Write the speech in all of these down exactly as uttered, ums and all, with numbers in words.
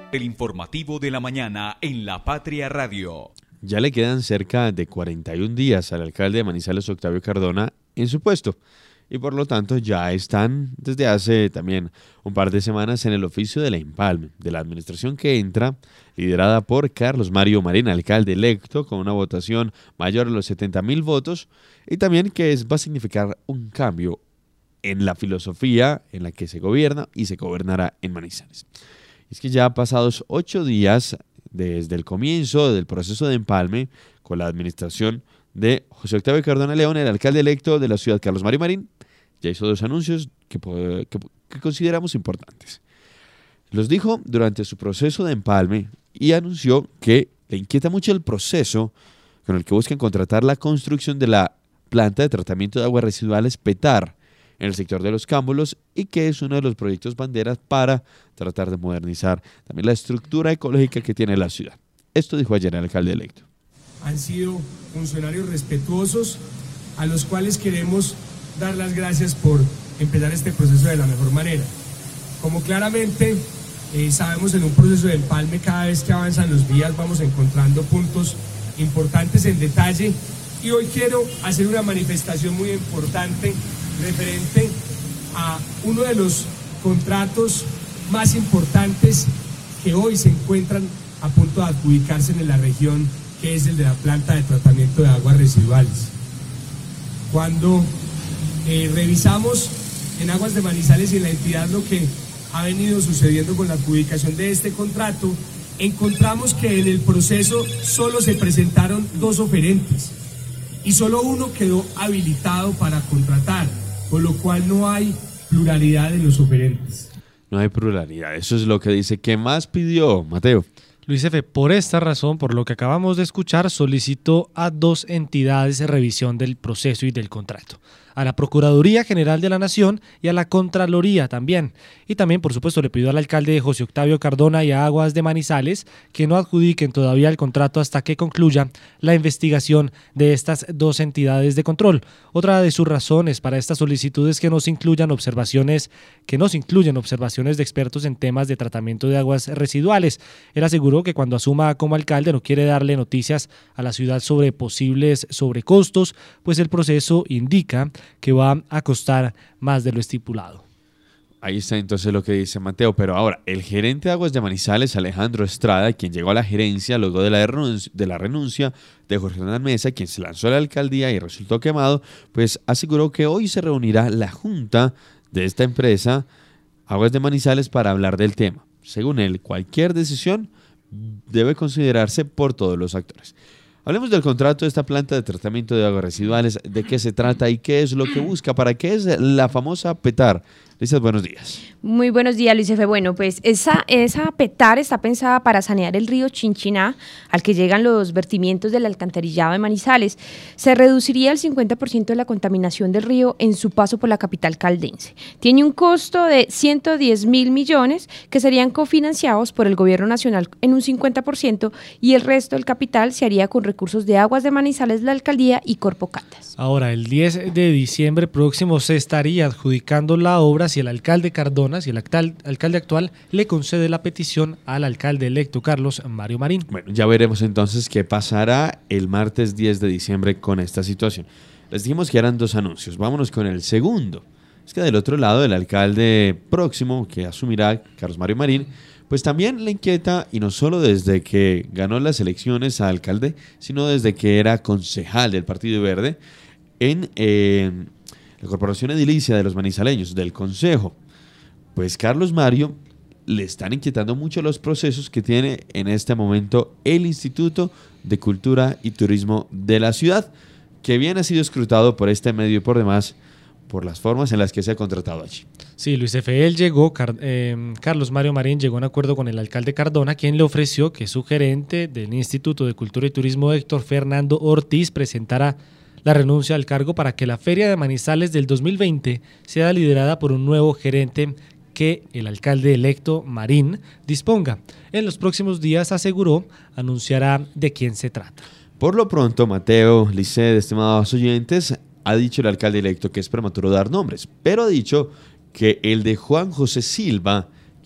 El informativo de la mañana en La Patria Radio. Ya le quedan cerca de cuarenta y un días al alcalde de Manizales, Octavio Cardona, en su puesto. Y por lo tanto ya están desde hace también un par de semanas en el oficio de la empalme de la administración que entra, liderada por Carlos Mario Marín, alcalde electo, con una votación mayor a los setenta mil votos, y también que es, va a significar un cambio en la filosofía en la que se gobierna y se gobernará en Manizales. Es que ya pasados ocho días desde el comienzo del proceso de empalme con la administración de José Octavio Cardona León, el alcalde electo de la ciudad, Carlos Mario Marín, ya hizo dos anuncios que, que, que consideramos importantes. Los dijo durante su proceso de empalme y anunció que le inquieta mucho el proceso con el que buscan contratar la construcción de la planta de tratamiento de aguas residuales Petar en el sector de los Cámbulos y que es uno de los proyectos banderas para tratar de modernizar también la estructura ecológica que tiene la ciudad. Esto dijo ayer el alcalde electo. Han sido funcionarios respetuosos a los cuales queremos dar las gracias por empezar este proceso de la mejor manera. Como claramente eh, sabemos, en un proceso de empalme cada vez que avanzan los días vamos encontrando puntos importantes en detalle y hoy quiero hacer una manifestación muy importante referente a uno de los contratos más importantes que hoy se encuentran a punto de adjudicarse en la región, que es el de la planta de tratamiento de aguas residuales. Cuando eh, revisamos en Aguas de Manizales y en la entidad lo que ha venido sucediendo con la adjudicación de este contrato, encontramos que en el proceso solo se presentaron dos oferentes y solo uno quedó habilitado para contratar, por lo cual no hay pluralidad en los oferentes. No hay pluralidad, eso es lo que dice. ¿Qué más pidió, Mateo? Luis F., por esta razón, por lo que acabamos de escuchar, solicitó a dos entidades revisión del proceso y del contrato. A la Procuraduría General de la Nación y a la Contraloría también. Y también, por supuesto, le pidió al alcalde José Octavio Cardona y a Aguas de Manizales que no adjudiquen todavía el contrato hasta que concluya la investigación de estas dos entidades de control. Otra de sus razones para esta solicitud es que no se incluyan observaciones, que no se incluyan observaciones de expertos en temas de tratamiento de aguas residuales. Él aseguró que cuando asuma como alcalde no quiere darle noticias a la ciudad sobre posibles sobrecostos, pues el proceso indica que va a costar más de lo estipulado. Ahí está entonces lo que dice Mateo, pero ahora, el gerente de Aguas de Manizales, Alejandro Estrada, quien llegó a la gerencia luego de la, renuncia, de la renuncia de Jorge Hernán Mesa, quien se lanzó a la alcaldía y resultó quemado, pues aseguró que hoy se reunirá la junta de esta empresa, Aguas de Manizales, para hablar del tema. Según él, cualquier decisión debe considerarse por todos los actores. Hablemos del contrato de esta planta de tratamiento de aguas residuales, de qué se trata y qué es lo que busca, para qué es la famosa Petar. Lizeth, buenos días. Muy buenos días, Luis F. Bueno, pues esa, esa Petar está pensada para sanear el río Chinchiná, al que llegan los vertimientos del alcantarillado de Manizales. Se reduciría el cincuenta por ciento de la contaminación del río en su paso por la capital caldense. Tiene un costo de ciento diez mil millones que serían cofinanciados por el gobierno nacional en un cincuenta por ciento y el resto del capital se haría con recursos de Aguas de Manizales, la alcaldía y Corpo Caldas. Ahora, el diez de diciembre próximo se estaría adjudicando la obra si el alcalde Cardona, si el actual, alcalde actual le concede la petición al alcalde electo Carlos Mario Marín. Bueno, ya veremos entonces qué pasará el martes diez de diciembre con esta situación. Les dijimos que eran dos anuncios, vámonos con el segundo. Es que del otro lado, el alcalde próximo que asumirá, Carlos Mario Marín, pues también le inquieta, y no solo desde que ganó las elecciones a alcalde, sino desde que era concejal del Partido Verde en eh, la Corporación Edilicia de los Manizaleños, del Consejo. Pues Carlos Mario le están inquietando mucho los procesos que tiene en este momento el Instituto de Cultura y Turismo de la ciudad, que bien ha sido escrutado por este medio y por demás, por las formas en las que se ha contratado allí. Sí, Luis F. Él llegó, Car eh, Carlos Mario Marín llegó a un acuerdo con el alcalde Cardona, quien le ofreció que su gerente del Instituto de Cultura y Turismo, Héctor Fernando Ortiz, presentara la renuncia al cargo para que la Feria de Manizales del dos mil veinte sea liderada por un nuevo gerente que el alcalde electo Marín disponga. En los próximos días, aseguró, anunciará de quién se trata. Por lo pronto, Mateo, Lizeth, estimados oyentes, ha dicho el alcalde electo que es prematuro dar nombres, pero ha dicho que el de Juan José Silva,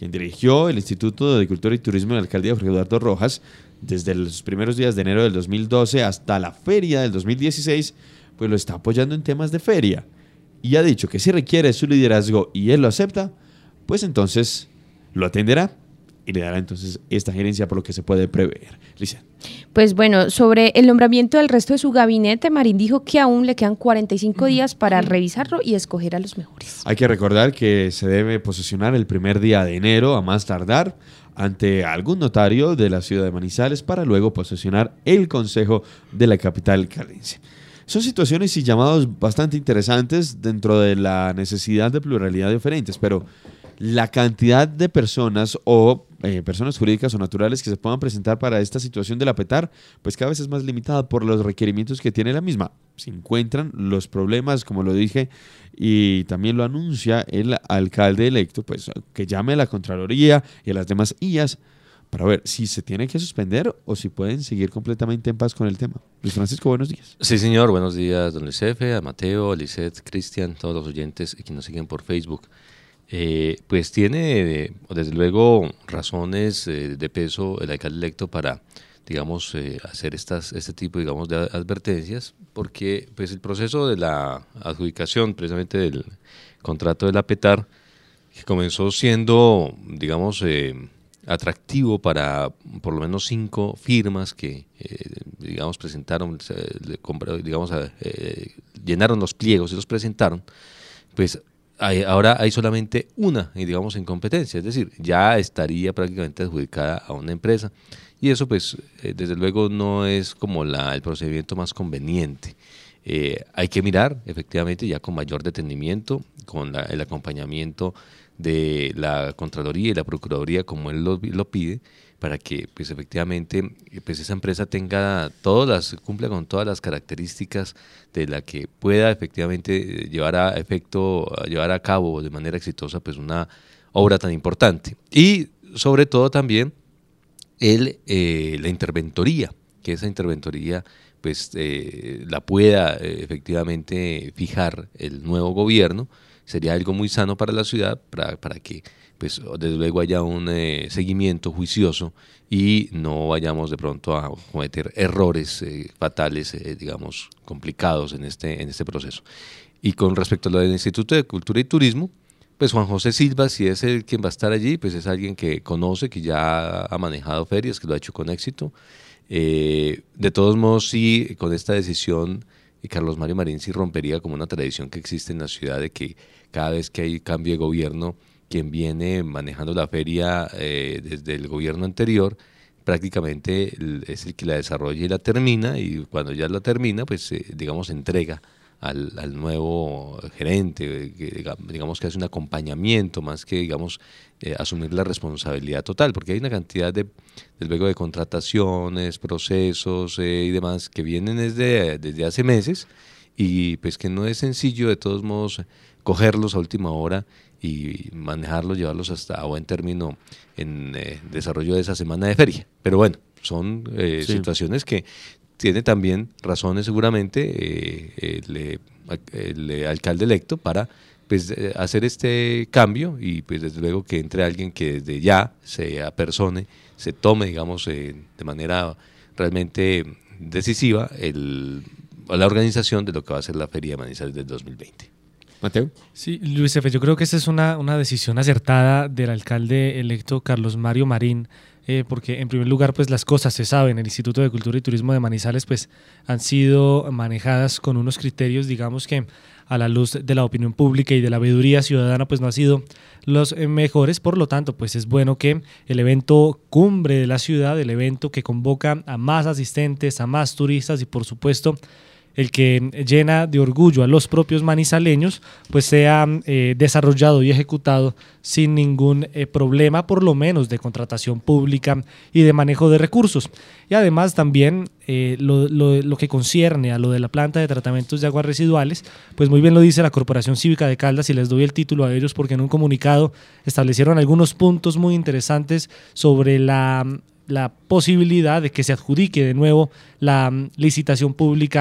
quien dirigió el Instituto de Cultura y Turismo del alcalde Jorge Eduardo Rojas desde los primeros días de enero del dos mil doce hasta la feria del dos mil dieciséis, pues lo está apoyando en temas de feria. Y ha dicho que si requiere su liderazgo y él lo acepta, pues entonces lo atenderá y le dará entonces esta gerencia por lo que se puede prever. Lisa. Pues bueno, sobre el nombramiento del resto de su gabinete, Marín dijo que aún le quedan cuarenta y cinco días para revisarlo y escoger a los mejores. Hay que recordar que se debe posesionar el primer día de enero, a más tardar, ante algún notario de la ciudad de Manizales para luego posesionar el consejo de la capital caldense. Son situaciones y llamados bastante interesantes dentro de la necesidad de pluralidad de oferentes, pero la cantidad de personas o eh, personas jurídicas o naturales que se puedan presentar para esta situación de la PETAR, pues cada vez es más limitada por los requerimientos que tiene la misma. Se encuentran los problemas, como lo dije, y también lo anuncia el alcalde electo, pues que llame a la Contraloría y a las demás I A S para ver si se tiene que suspender o si pueden seguir completamente en paz con el tema. Luis Francisco, buenos días. Sí, señor, buenos días, don Luis Efe, a Mateo, a Lisette, Cristian, todos los oyentes que nos siguen por Facebook. Eh, pues tiene, desde luego, razones eh, de peso el alcalde electo para, digamos, eh, hacer estas, este tipo, digamos, de advertencias, porque pues el proceso de la adjudicación, precisamente del contrato de la PETAR, que comenzó siendo, digamos, eh, atractivo para por lo menos cinco firmas que, eh, digamos, presentaron, eh, digamos, eh, llenaron los pliegos y los presentaron, pues Hay, ahora hay solamente una, digamos, en competencia, es decir, ya estaría prácticamente adjudicada a una empresa y eso pues eh, desde luego no es como la, el procedimiento más conveniente. Eh, hay que mirar efectivamente ya con mayor detenimiento, con la, el acompañamiento de la Contraloría y la Procuraduría como él lo, lo pide, para que pues efectivamente pues esa empresa tenga todas las, cumpla con todas las características de la que pueda efectivamente llevar a efecto, llevar a cabo de manera exitosa pues una obra tan importante. Y sobre todo también el, eh, la interventoría, que esa interventoría pues eh, la pueda eh, efectivamente fijar el nuevo gobierno, sería algo muy sano para la ciudad, para, para que pues desde luego haya un eh, seguimiento juicioso y no vayamos de pronto a cometer errores eh, fatales, eh, digamos, complicados en este, en este proceso. Y con respecto a lo del Instituto de Cultura y Turismo, pues Juan José Silva, si es el quien va a estar allí, pues es alguien que conoce, que ya ha manejado ferias, que lo ha hecho con éxito. Eh, de todos modos, sí, con esta decisión, y Carlos Mario Marín sí rompería como una tradición que existe en la ciudad de que cada vez que hay cambio de gobierno, quien viene manejando la feria eh, desde el gobierno anterior, prácticamente es el que la desarrolla y la termina, y cuando ya la termina, pues eh, digamos entrega al, al nuevo gerente, que, digamos que hace un acompañamiento más que digamos eh, asumir la responsabilidad total, porque hay una cantidad de, de luego de contrataciones, procesos eh, y demás que vienen desde, desde hace meses y pues que no es sencillo de todos modos cogerlos a última hora y manejarlos, llevarlos hasta a buen término en eh, desarrollo de esa semana de feria. Pero bueno, son eh, sí. situaciones que tiene también razones seguramente eh, el, el alcalde electo para pues, hacer este cambio y pues desde luego que entre alguien que desde ya se apersone, se tome digamos eh, de manera realmente decisiva el, la organización de lo que va a ser la Feria de Manizales del dos mil veinte. Mateo. Sí, Luis Efe, yo creo que esa es una, una decisión acertada del alcalde electo Carlos Mario Marín, eh, porque en primer lugar pues las cosas se saben, el Instituto de Cultura y Turismo de Manizales pues han sido manejadas con unos criterios digamos que a la luz de la opinión pública y de la veeduría ciudadana pues no han sido los mejores, por lo tanto pues es bueno que el evento cumbre de la ciudad, el evento que convoca a más asistentes, a más turistas y por supuesto el que llena de orgullo a los propios manizaleños, pues sea eh, desarrollado y ejecutado sin ningún eh, problema, por lo menos de contratación pública y de manejo de recursos. Y además también eh, lo, lo, lo que concierne a lo de la planta de tratamientos de aguas residuales, pues muy bien lo dice la Corporación Cívica de Caldas y les doy el título a ellos porque en un comunicado establecieron algunos puntos muy interesantes sobre la, la posibilidad de que se adjudique de nuevo la licitación pública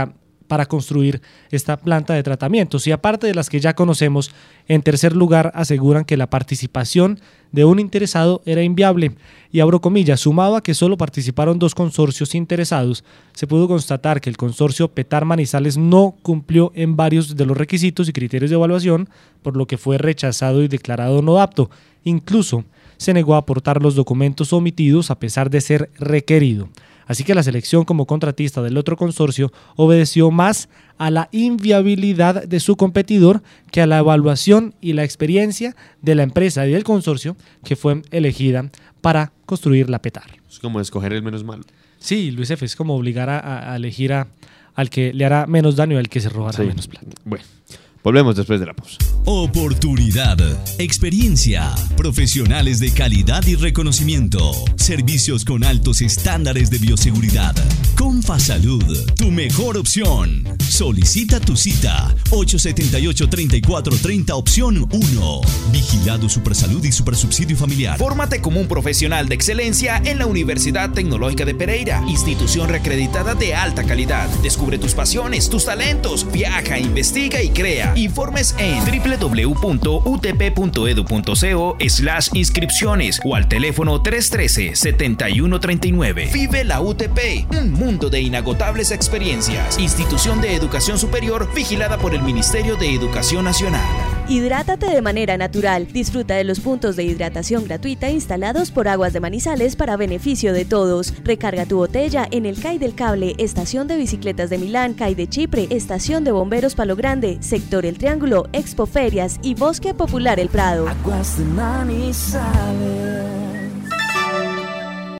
para construir esta planta de tratamientos. Y aparte de las que ya conocemos, en tercer lugar aseguran que la participación de un interesado era inviable. Y abro comillas, sumado a que solo participaron dos consorcios interesados, se pudo constatar que el consorcio Petar Manizales no cumplió en varios de los requisitos y criterios de evaluación, por lo que fue rechazado y declarado no apto. Incluso se negó a aportar los documentos omitidos a pesar de ser requerido. Así que la selección como contratista del otro consorcio obedeció más a la inviabilidad de su competidor que a la evaluación y la experiencia de la empresa y del consorcio que fue elegida para construir la Petar. Es como escoger el menos malo. Sí, Luis F., es como obligar a, a elegir a, al que le hará menos daño y al que se robará Sí. menos plata. Bueno, volvemos después de la pausa. Oportunidad, experiencia, profesionales de calidad y reconocimiento, servicios con altos estándares de bioseguridad. Confasalud, tu mejor opción. Solicita tu cita ocho siete ocho, tres cuatro tres cero, opción uno. Vigilado Suprasalud y Suprasubsidio Familiar. Fórmate como un profesional de excelencia en la Universidad Tecnológica de Pereira, institución reacreditada de alta calidad. Descubre tus pasiones, tus talentos, viaja, investiga y crea. Informes en doble u doble u doble u punto u t p punto e d u punto co slash inscripciones o al teléfono tres uno tres, siete uno tres nueve. Vive la U T P, un mundo de inagotables experiencias. Institución de Educación Superior vigilada por el Ministerio de Educación Nacional. Hidrátate de manera natural. Disfruta de los puntos de hidratación gratuita instalados por Aguas de Manizales para beneficio de todos. Recarga tu botella en el C A I del Cable, Estación de Bicicletas de Milán, C A I de Chipre, Estación de Bomberos Palo Grande, Sector El Triángulo, Expo Ferias y Bosque Popular El Prado. Aguas de Manizales.